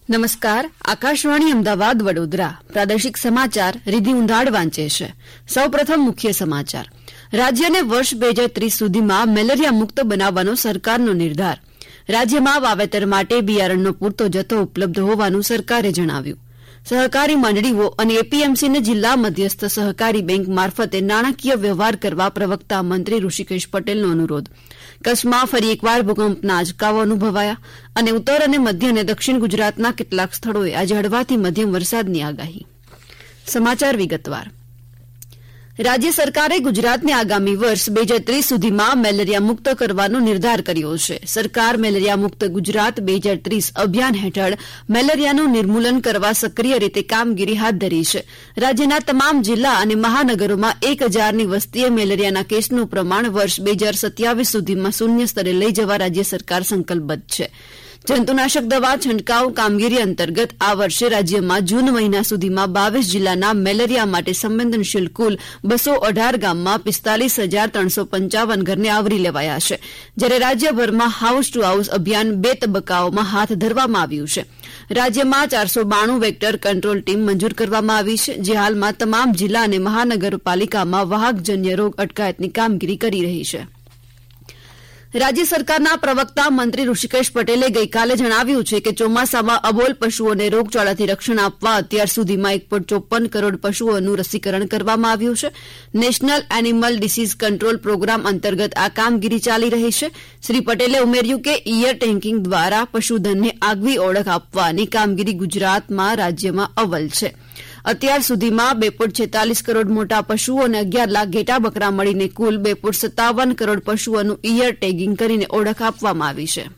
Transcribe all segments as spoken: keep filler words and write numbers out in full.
નમસ્કાર. આકાશવાણી અમદાવાદ વડોદરા પ્રાદેશિક સમાચાર રીધિ ઉંધાડ વાંચે છે. સૌપ્રથમ મુખ્ય સમાચાર. રાજ્યને વર્ષ બે હજાર ત્રીસ સુધીમાં મેલેરિયા મુક્ત બનાવવાનો સરકારનો નિર્ધાર. રાજ્યમાં વાવેતર માટે બિયારણનો પૂરતો જથ્થો ઉપલબ્ધ હોવાનું સરકારે જણાવ્યું. સહકારી મંડળીઓ અને એપીએમસીને જિલ્લા મધ્યસ્થ સહકારી બેંક મારફતે નાણાકીય વ્યવહાર કરવા પ્રવક્તા મંત્રી ઋષિકેશ પટેલનો અનુરોધ. કચ્છમાં ફરી એકવાર ભૂકંપના આંચકાઓ અનુભવાયા અને ઉત્તર અને મધ્ય અને દક્ષિણ ગુજરાતના કેટલાક સ્થળોએ આજે હળવાથી મધ્યમ વરસાદની આગાહી. સમાચાર વિગતવાર. રાજ્ય સરકારે ગુજરાતને આગામી વર્ષ બે હજાર ત્રીસ સુધીમાં મેલેરિયા મુક્ત કરવાનો નિર્ધાર કર્યો છે. સરકાર મેલેરિયા મુક્ત ગુજરાત બે હજાર ત્રીસ અભિયાન હેઠળ મેલેરિયાનું નિર્મૂલન કરવા સક્રિય રીતે કામગીરી હાથ ધરી છે. રાજ્યના તમામ જિલ્લા અને મહાનગરોમાં એક હજારની વસ્તીએ મેલેરિયાના કેસનું પ્રમાણ વર્ષ બે હજાર સત્યાવીસ સુધીમાં શૂન્ય સ્તરે લઈ જવા રાજ્ય સરકાર સંકલ્પબદ્ધ છે. જંતુનાશક દવા છંટકાવ કામગીરી અંતર્ગત આ વર્ષે રાજ્યમાં જૂન મહિના સુધીમાં બાવીસ જિલ્લાના મેલેરિયા માટે સંવેદનશીલ કુલ બસો અઢાર ગામમાં પિસ્તાલીસ હજાર ત્રણસો પંચાવન ઘરને આવરી લેવાયા છે. જ્યારે રાજ્યભરમાં હાઉસ ટુ હાઉસ અભિયાન બે તબક્કાઓમાં હાથ ધરવામાં આવ્યું છે. રાજ્યમાં ચારસો બાણું વેક્ટર કંટ્રોલ ટીમ મંજૂર કરવામાં આવી છે, જે હાલમાં તમામ જિલ્લા અને મહાનગરપાલિકામાં વાહકજન્ય રોગ અટકાયતની કામગીરી કરી રહી છે. રાજ્ય સરકારના પ્રવક્તા મંત્રી ઋષિકેશ પટેલે ગઈકાલે જણાવ્યું છે કે ચોમાસામાં અબોલ પશુઓને રોગચાળાથી રક્ષણ આપવા અત્યાર સુધીમાં એક પોઈન્ટ ચોપન કરોડ પશુઓનું રસીકરણ કરવામાં આવ્યું છે. National animal disease control programme અંતર્ગત આ કામગીરી ચાલી રહી છે. શ્રી પટેલે ઉમેર્યું કે ઇયર ટેન્કિંગ દ્વારા પશુધનને આગવી ઓળખ આપવાની કામગીરી ગુજરાતમાં રાજ્યમાં અવ્વલ છે. અત્યાર સુધીમાં બે પોઈન્ટ છેતાલીસ કરોડ મોટા પશુઓ અને અગિયાર લાખ ઘેટા બકરા મળીને કુલ બે પોઈન્ટ સત્તાવન કરોડ પશુઓનું ઇયર ટેગિંગ કરીને ઓળખ આપવામાં આવી છે.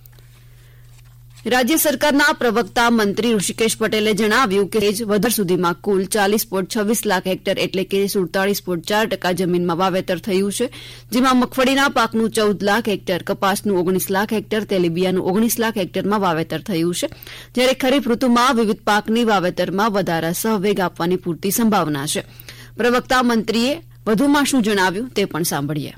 રાજ્ય સરકારના પ્રવક્તા મંત્રી ઋષિકેશ પટેલે જણાવ્યું કે વધુ સુધીમાં કુલ ચાલીસ પોઈન્ટ છવ્વીસ લાખ હેક્ટર એટલે કે સુડતાલીસ પોઈન્ટ ચાર ટકા જમીનમાં વાવેતર થયું છે, જેમાં મગફળીના પાકનું ચૌદ લાખ હેક્ટર, કપાસનું ઓગણીસ લાખ હેક્ટર, તેલીબિયાનું ઓગણીસ લાખ હેક્ટરમાં વાવેતર થયું છે. જ્યારે ખરીફ ઋતુમાં વિવિધ પાકની વાવેતરમાં વધારા સહવેગ આપવાની પૂરતી સંભાવના છે. પ્રવક્તા મંત્રીએ વધુમાં શું જણાવ્યું તે પણ સાંભળીએ.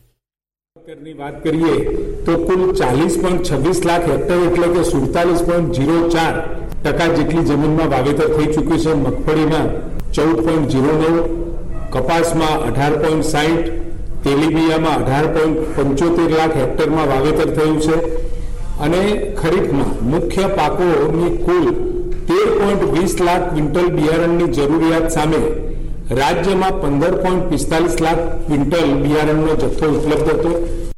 ની વાત કરીએ તો કુલ ચાલીસ પોઈન્ટ છવ્વીસ લાખ હેક્ટર એટલે કે સુડતાલીસ પોઈન્ટ ઝીરો ચાર ટકા જેટલી જમીનમાં વાવેતર થઈ ચૂક્યું છે. મગફળીમાં ચૌદ પોઈન્ટ ઝીરો નવ, કપાસમાં અઢાર પોઈન્ટ સાહીઠ, તેલીબિયામાં અઢાર પોઈન્ટ પંચોતેર લાખ હેક્ટરમાં વાવેતર થયું છે અને ખરીફમાં મુખ્ય પાકોની કુલ તેર પોઈન્ટ વીસ લાખ ક્વિન્ટલ બિયારણની જરૂરિયાત સામે રાજ્યમાં પંદર પોઈન્ટ પિસ્તાલીસ લાખ ક્વિન્ટલ બિયારણનો જથ્થો ઉપલબ્ધ હતો.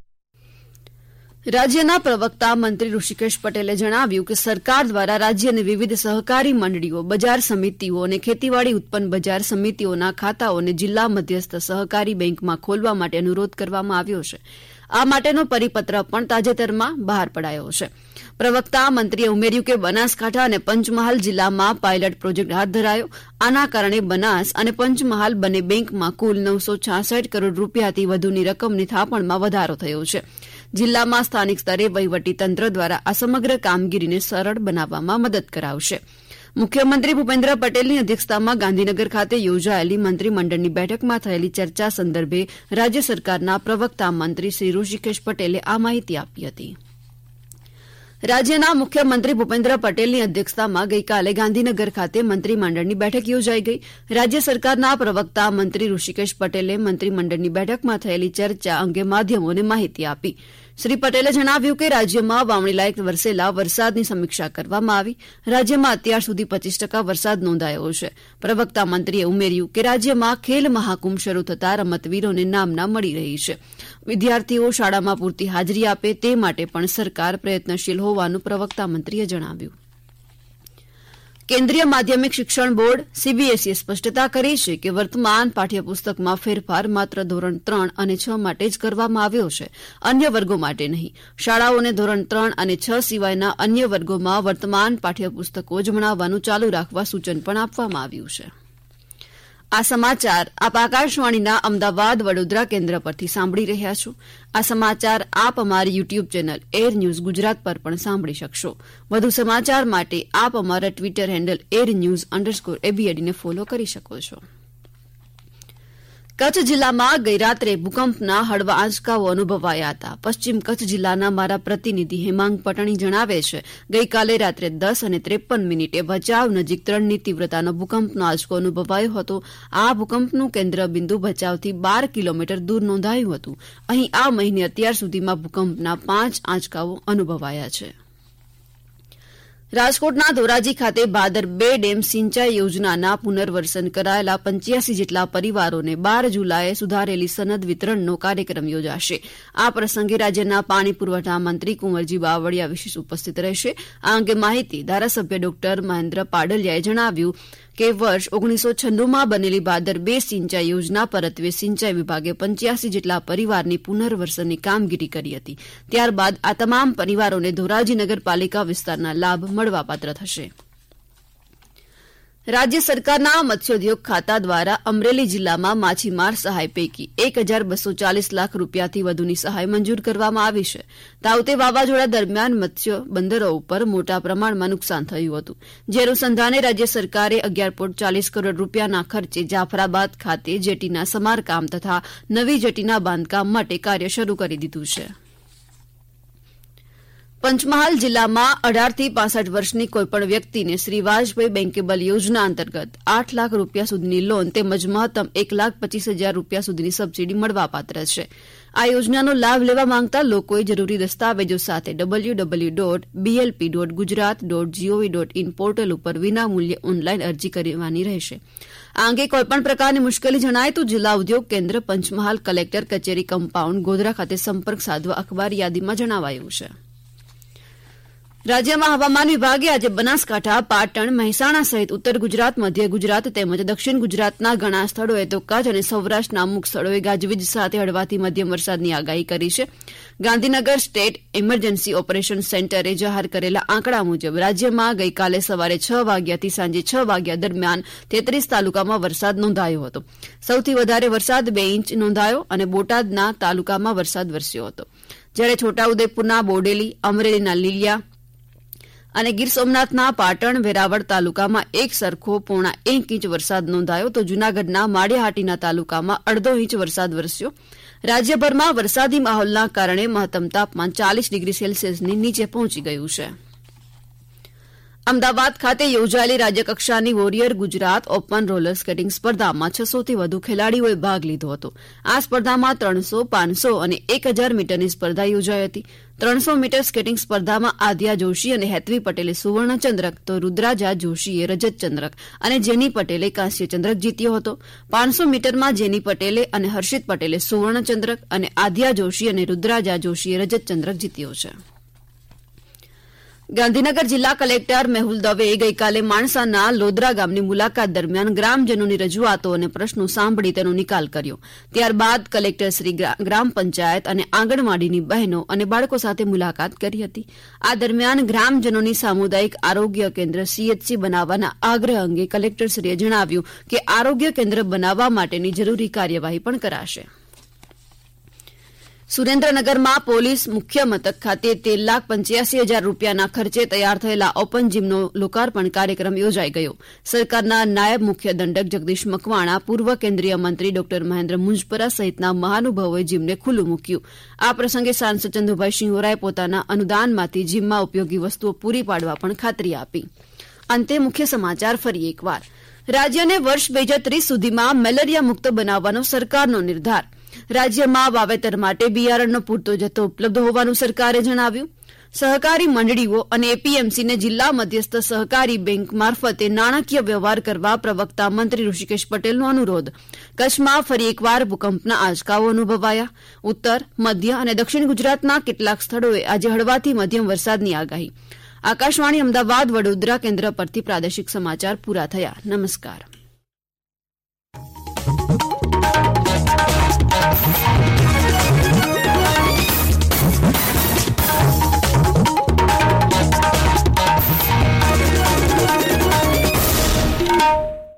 રાજ્યના પ્રવક્તા મંત્રી ઋષિકેશ પટેલે જણાવ્યું કે સરકાર દ્વારા રાજ્યની વિવિધ સહકારી મંડળીઓ, બજાર સમિતિઓ અને ખેતીવાડી ઉત્પન્ન બજાર સમિતિઓના ખાતાઓને જિલ્લા મધ્યસ્થ સહકારી બેંકમાં ખોલવા માટે અનુરોધ કરવામાં આવ્યો છે. આ માટેનો પરિપત્ર પણ તાજેતરમાં બહાર પડાયો છે. પ્રવક્તા મંત્રીએ ઉમેર્યું કે બનાસકાંઠા અને પંચમહાલ જિલ્લામાં પાયલટ પ્રોજેક્ટ હાથ ધરાયો. આના કારણે બનાસ અને પંચમહાલ બંને બેંકમાં કુલ નવસો છાસઠ કરોડ રૂપિયાથી વધુની રકમની થાપણમાં વધારો થયો છે. જિલ્લામાં સ્થાનિક સ્તરે વહીવટી તંત્ર દ્વારા આ સમગ્ર કામગીરીને સરળ બનાવવામાં મદદ કરાવશે. મુખ્યમંત્રી ભૂપેન્દ્ર પટેલની અધ્યક્ષતામાં ગાંધીનગર ખાતે યોજાયેલી મંત્રીમંડળની બેઠકમાં થયેલી ચર્ચા સંદર્ભે રાજ્ય સરકારના પ્રવક્તા મંત્રી શ્રી ઋષિકેશ પટેલે આ માહિતી આપી હતી. રાજ્યના મુખ્યમંત્રી ભૂપેન્દ્ર પટેલની અધ્યક્ષતામાં ગઈકાલે ગાંધીનગર ખાતે મંત્રીમંડળની બેઠક યોજાઈ ગઈ. રાજ્ય સરકારના પ્રવક્તા મંત્રી ઋષિકેશ પટેલે મંત્રીમંડળની બેઠકમાં થયેલી ચર્ચા અંગે માધ્યમોને માહિતી આપી. શ્રી પટેલે જણાવ્યું કે રાજ્યમાં વાવણી લાયક વરસેલા વરસાદની સમીક્ષા કરવામાં આવી. રાજ્યમાં અત્યાર સુધી પચીસ ટકા વરસાદ નોંધાયો છે. પ્રવક્તા મંત્રીએ ઉમેર્યું કે રાજ્યમાં ખેલ મહાકુંભ શરૂ થતાં રમતવીરોને નામના મળી રહી છે. વિદ્યાર્થીઓ શાળામાં પૂરતી હાજરી આપે તે માટે પણ સરકાર પ્રયત્નશીલ હોવાનું પ્રવક્તા મંત્રીએ જણાવ્યું. કેન્દ્રીય માધ્યમિક શિક્ષણ બોર્ડ સીબીએસઈએ સ્પષ્ટતા કરી છે કે વર્તમાન પાઠ્યપુસ્તકમાં ફેરફાર માત્ર ધોરણ ત્રણ અને છ માટે જ કરવામાં આવ્યો છે, અન્ય વર્ગો માટે નહીં. શાળાઓને ધોરણ ત્રણ અને છ સિવાયના અન્ય વર્ગોમાં વર્તમાન પાઠ્યપુસ્તકો જ ભણાવવાનું ચાલુ રાખવા સૂચન પણ આપવામાં આવ્યું છે. આ સમાચાર આપ આકાશવાણીના અમદાવાદ વડોદરા કેન્દ્ર પરથી સાંભળી રહ્યા છો. આ સમાચાર આપ અમારી YouTube channel AIR news Gujarat પર પણ સાંભળી શકશો. વધુ સમાચાર માટે આપ અમારા Twitter handle AIR news underscore એબીએડીને ફોલો કરી શકો છો. કચ્છ જિલ્લામાં ગઈરાત્રે ભૂકંપના હળવા આંચકાઓ અનુભવાયા હતા. પશ્ચિમ કચ્છ જિલ્લાના મારા પ્રતિનિધિ હેમાંગ પટણી જણાવે છે, ગઈકાલે રાત્રે દસ અને ત્રેપન મિનિટે ભચાઉ નજીક ત્રણની તીવ્રતાનો ભૂકંપનો આંચકો અનુભવાયો હતો. આ ભૂકંપનું કેન્દ્ર બિંદુ ભચાઉથી બાર કિલોમીટર દૂર નોંધાયું હતું. અહીં આ મહિને અત્યાર સુધીમાં ભૂકંપના પાંચ આંચકાઓ અનુભવાયા છે. રાજકોટના ધોરાજી ખાતે ભાદર બે ડેમ સિંચાઈ યોજનાના પુનર્વસન કરાયેલા પંચ્યાસી જેટલા પરિવારોને બાર જુલાઈએ સુધારેલી સનદ વિતરણનો કાર્યક્રમ યોજાશે. આ પ્રસંગે રાજ્યના પાણી પુરવઠા મંત્રી કુંવરજી બાવળિયા વિશેષ ઉપસ્થિત રહેશે. આ અંગે માહિતી ધારાસભ્ય ડોક્ટર મહેન્દ્ર પાડલિયાએ જણાવ્યું કે વર્ષ ઓગણીસો છન્નુમાં બનેલી ભાદર બે સિંચાઈ યોજના પરત્વે સિંચાઈ વિભાગે પંચ્યાસી જેટલા પરિવારની પુનર્વસનની કામગીરી કરી હતી. ત્યારબાદ આ તમામ પરિવારોને ધોરાજી નગરપાલિકા વિસ્તારના લાભ મળવાપાત્ર થશે. રાજ્ય સરકારના મત્સ્યોદ્યોગ ખાતા દ્વારા અમરેલી જિલ્લામાં માછીમાર સહાય પૈકી એક હજાર બસો ચાલીસ લાખ રૂપિયાથી વધુની સહાય મંજૂર કરવામાં આવી છે. તાઉતે વાવાઝોડા દરમિયાન મત્સ્ય બંદરો ઉપર મોટા પ્રમાણમાં નુકસાન થયું હતું. જે અનુસંધાને રાજ્ય સરકારે અગિયાર પોઈન્ટ ચાલીસ કરોડ રૂપિયાના ખર્ચે જાફરાબાદ ખાતે જેટીના સમારકામ તથા નવી જેટીના બાંધકામ માટે કાર્ય શરૂ કરી દીધું છે. પંચમહાલ જિલ્લામાં અઢારથી પાસઠ વર્ષની કોઈપણ વ્યક્તિને શ્રી વાજપેયી બેન્કેબલ યોજના અંતર્ગત આઠ લાખ રૂપિયા સુધીની લોન તેમજ મહત્તમ એક લાખ પચીસ હજાર રૂપિયા સુધીની સબસીડી મળવાપાત્ર છે. આ યોજનાનો લાભ લેવા માંગતા લોકોએ જરૂરી દસ્તાવેજો સાથે W W dot BLP dot Gujarat dot GOV dot in portal ઉપર વિનામૂલ્યે ઓનલાઈન અરજી કરવાની રહેશે. આ અંગે કોઈપણ પ્રકારની મુશ્કેલી જણાય તો જિલ્લા ઉદ્યોગ કેન્દ્ર પંચમહાલ કલેક્ટર કચેરી કમ્પાઉન્ડ ગોધરા ખાતે સંપર્ક સાધવા અખબાર યાદીમાં જણાવાયું છે. રાજ્યમાં હવામાન વિભાગે આજે બનાસકાંઠા, પાટણ, મહેસાણા સહિત ઉત્તર ગુજરાત, મધ્ય ગુજરાત તેમજ દક્ષિણ ગુજરાતના ઘણા સ્થળોએ તો કચ્છ અને સૌરાષ્ટ્રના અમુક સ્થળોએ ગાજવીજ સાથે હળવાથી મધ્યમ વરસાદની આગાહી કરી છે. ગાંધીનગર સ્ટેટ ઇમરજન્સી ઓપરેશન સેન્ટરે જાહેર કરેલા આંકડા મુજબ રાજ્યમાં ગઈકાલે સવારે છ વાગ્યાથી સાંજે છ વાગ્યા દરમિયાન તેત્રીસ તાલુકામાં વરસાદ નોંધાયો હતો. સૌથી વધારે વરસાદ બે ઇંચ નોંધાયો અને બોટાદના તાલુકામાં વરસાદ વરસ્યો હતો. જ્યારે છોટાઉદેપુરના બોડેલી, અમરેલીના લીલિયા અને ગીર સોમનાથના પાટણ, વેરાવળ તાલુકામાં એક સરખો પોણા એક ઇંચ વરસાદ નોંધાયો તો જૂનાગઢના માળિયાહાટીના તાલુકામાં અડધો ઇંચ વરસાદ વરસ્યો. રાજ્યભરમાં વરસાદી માહોલના કારણે મહત્તમ તાપમાન ચાલીસ ડિગ્રી સેલ્સિયસની નીચે પહોંચી ગયું છે. અમદાવાદ ખાતે યોજાયેલી રાજ્યકક્ષાની warrior Gujarat open roller skating સ્પર્ધામાં છસોથી વધુ ખેલાડીઓએ ભાગ લીધો હતો. આ સ્પર્ધામાં ત્રણસો, પાંચસો અને એક હજાર મીટરની સ્પર્ધા યોજાઈ હતી. ત્રણસો મીટર સ્કેટિંગ સ્પર્ધામાં આદ્યા જોશી અને હેતવી પટેલે સુવર્ણચંદ્રક તો રુદ્રાજા જોશીએ રજતચંદ્રક અને જેની પટેલે કાંસ્યચંદ્રક જીત્યો હતો. પાંચસો મીટરમાં જેની પટેલે અને હર્ષિત પટેલે સુવર્ણચંદ્રક અને આદ્યા જોશી અને રુદ્રાજા જોશીએ રજતચંદ્રક જીત્યો છે. ગાંધીનગર જિલ્લા કલેક્ટર મેહુલ દવેએ ગઈકાલે માણસાના લોદરા ગામની મુલાકાત દરમિયાન ગ્રામજનોની રજૂઆતો અને પ્રશ્નો સાંભળી તેનો નિકાલ કર્યો. ત્યારબાદ કલેક્ટરશ્રી ગ્રામ પંચાયત અને આંગણવાડીની બહેનો અને બાળકો સાથે મુલાકાત કરી હતી. આ દરમિયાન ગ્રામજનોની સામુદાયિક આરોગ્ય કેન્દ્ર સીએચસી બનાવવાના આગ્રહ અંગે કલેક્ટરશ્રીએ જણાવ્યું કે આરોગ્ય કેન્દ્ર બનાવવા માટેની જરૂરી કાર્યવાહી પણ કરાશે. સુરેન્દ્રનગરમાં પોલીસ મુખ્ય મથક ખાતે તેર લાખ પંચ્યાસી હજાર રૂપિયાના ખર્ચે તૈયાર થયેલા ઓપન જીમનો લોકાર્પણ કાર્યક્રમ યોજાઈ ગયો. સરકારના નાયબ મુખ્ય દંડક જગદીશ મકવાણા, પૂર્વ કેન્દ્રીય મંત્રી ડોક્ટર મહેન્દ્ર મુંજપરા સહિતના મહાનુભાવોએ જીમને ખુલ્લું મૂક્યું. આ પ્રસંગે સાંસદ ચંદુભાઈ શિંગોરાએ પોતાના અનુદાનમાંથી જીમમાં ઉપયોગી વસ્તુઓ પૂરી પાડવા પણ ખાતરી આપી. અંતે મુખ્ય સમાચાર ફરી એકવાર. રાજ્યને વર્ષ બે હજાર ત્રીસ સુધીમાં મેલેરિયા મુક્ત બનાવવાનો સરકારનો નિર્ધાર. રાજ્યમાં વાવેતર માટે બિયારણનો પૂરતો જથ્થો ઉપલબ્ધ હોવાનું સરકારે જણાવ્યું. સહકારી મંડળીઓ અને એપીએમસીને જિલ્લા મધ્યસ્થ સહકારી બેંક મારફતે નાણાકીય વ્યવહાર કરવા પ્રવક્તા મંત્રી ઋષિકેશ પટેલનો અનુરોધ. કચ્છમાં ફરી એકવાર ભૂકંપના આંચકાઓ અનુભવાયા. ઉત્તર, મધ્ય અને દક્ષિણ ગુજરાતના કેટલાક સ્થળોએ આજે હળવાથી મધ્યમ વરસાદની આગાહી. આકાશવાણી અમદાવાદ વડોદરા કેન્દ્ર પરથી પ્રાદેશિક સમાચાર પૂરા થયા. નમસ્કાર.